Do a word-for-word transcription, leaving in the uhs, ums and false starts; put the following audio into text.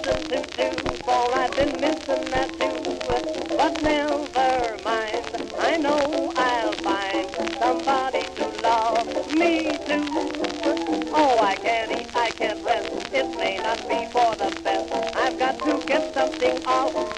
something to do, for I've been missing that too. But never mind, I know I'll find somebody to love me too. Oh, I can't eat, I can't rest, it may not be for the best. I've got to get something off